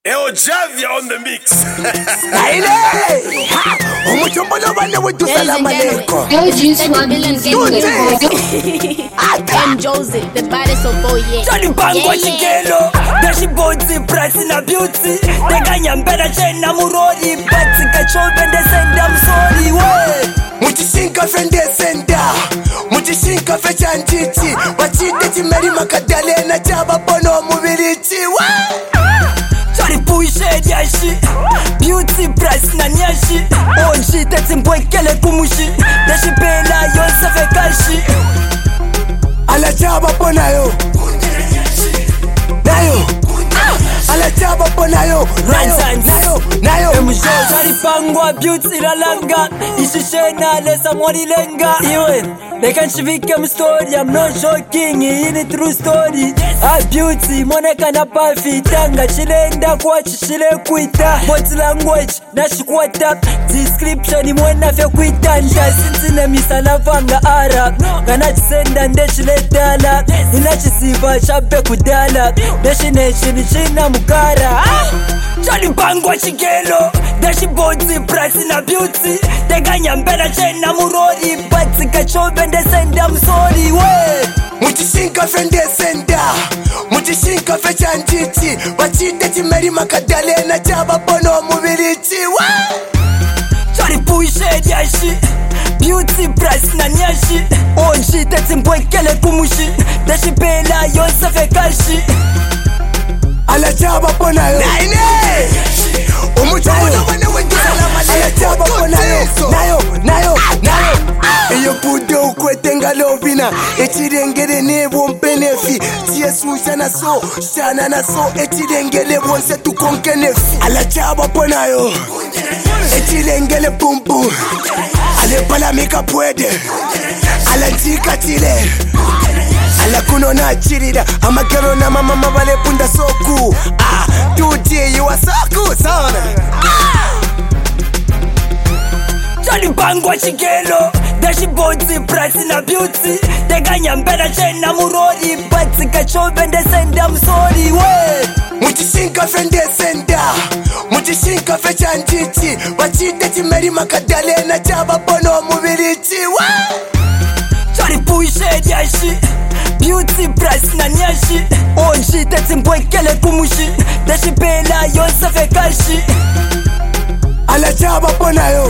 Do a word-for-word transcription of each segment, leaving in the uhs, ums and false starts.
Eo Javia on the mix. Aile! Umuchombo no bane wetu salamu alaikum. M Joseph, the baddest of all years. Johnny Bango Chikelo, Dashi Bozi, Price na Beauty. They can better chain na Murori, but Kachov and they send them sorry way. Muchishinka fende senda, muchishinka fecha nchichi. Wachide chimeri makadale na chaba bono mubirichi. Johnny Pushe Yashi, Beauty Price na Nyashi. Onji teti mbwekele kumushi. Dashi Bela Yosefe Kashi. Ala chaba bonayo, nayo. Ala chaba bonayo, nayo, nayo, nayo. Emusho Johnny Bango Beauty la langa. Ishishena lesa mwani lenga. Iwe, they can shivike story. I'm not joking, ini true story. Ah Beauty, moneka na pafi. Tanga chilenda kwa chile kuita. Body language, nashikwata. Description imwena fya kuita. Nja sinzine misala vanga ara. Gana chisenda nde chile dala. Ina chisiva chape kudala. Deshi nechi ni china mukara. Johnny Bango Chikelo, Dashi Bozi, Price na Beauty. They can better chain na Murori, but Kachov and they send them sorry way. Muchishinka fende senda, muchishinka fecha nchichi. Wachide chimeri makadale na chaba bono mubirichi. Johnny Pushe Yashi, Beauty Price na Nyashi. Onji teti mbwekele kumushi. Dashi Bela Yosefe Kashi. Ala chaba bonayo, naine. Umuchombo no bane wetu salamu alaikum. Ala chaba bonayo, nayo, nayo, nayo. Iyo bude ukwete ngalovina. Echirengele nebo mpenefi. Tiesu shana so, shana na so. Echirengele bonse tukonkenefi. Ala chaba bonayo, echirengele pumpu. Ale pala mika puede. Ala njika chile. Ala kuno na chirida. Amakero na mama mabale punda soku. Ah, tuji you are soku sana. Johnny Bango Chikelo, Dashi Bozi, Price na Beauty. They can better chain na Murori, but Kachov and they send them sorry way. Muchishinka fende senda, muchishinka fecha nchichi. Wachide chimeri makadale na chaba bono mubirichi. Johnny Pushe Yashi, Beauty Price na Nyashi. Onji teti mbwekele kumushi. Dashi Bela Yosefe Kashi. Ala chaba bonayo,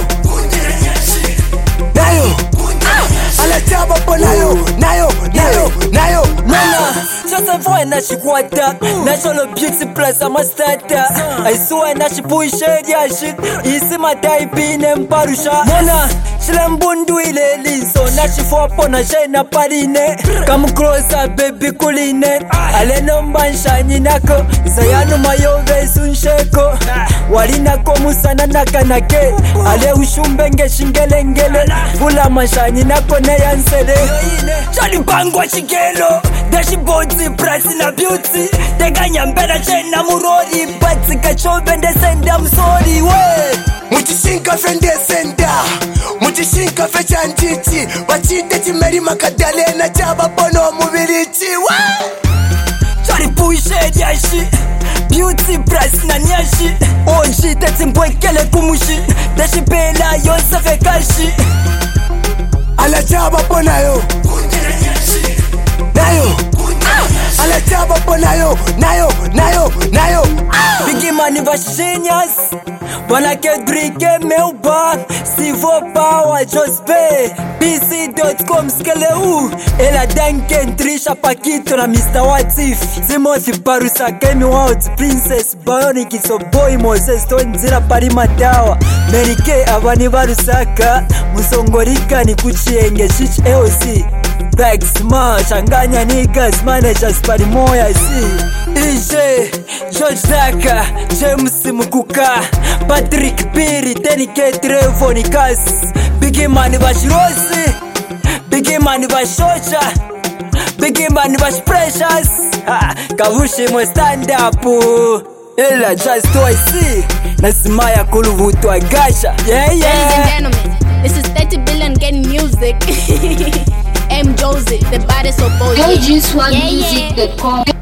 nayo. Ala chaba bonayo, nayo, nayo, nayo. Mana, Joseph wa na shikwata. National Beauty Plus ama starter. I swear na shipushe Yashi. Isi mataipi ne mparusha. Mana, Shilembundu ile liso. Na shifopo na shena parine. Come closer baby kuline. Ale nomba nshani nako. Sayanu mayove sunsheko. Walina komusana nakanake. Ale ushumbenge shingelengele. Vula manshani nako ne yansele. Johnny Bango Chikelo, Dashi Bozi, Price na Beauty. They can better chain na Murori, but Kachov and they send them sorry way. Muchishinka fende senda, muchishinka fecha nchichi. Wachide chimeri makadale na chaba bono mubirichi. Johnny Pushe Yashi, Beauty Price na Nyashi. Onji teti mbwekele kumushi. Dashi Bela Yosefe Kashi. Ala chaba bonayo, nayo. Ala chaba bonayo, nayo, nayo, nayo. Biggie Money Vashinias, Wanake Drike Melba, Sivo Power Jospe, B C dot com skele u, Ela Duncan Trisha Pakito na Mister Watif, Timothy Parusa Kemi Out, Princess Bionic so boy Moses Tonzira Parima Dawa, Mary K Abani Varusaka, Musongorika ni kuchienge Chich A O C. Back smash, anganya niggas, managers parimoya si Ije, George Daka, James Mukuka, Patrick Piri, Tenny K Trevo Nikas, Biggie Money Vashirosi, Biggie Money Vashocha, Biggie Money Vash Precious, Kavushi mo stand up, Ela just do I see, Nasimaya Kuluvutu Agasha, yeah yeah. Ladies and gentlemen, this is thirty billion getting music. M Joseph, the baddest of all years. Music dot com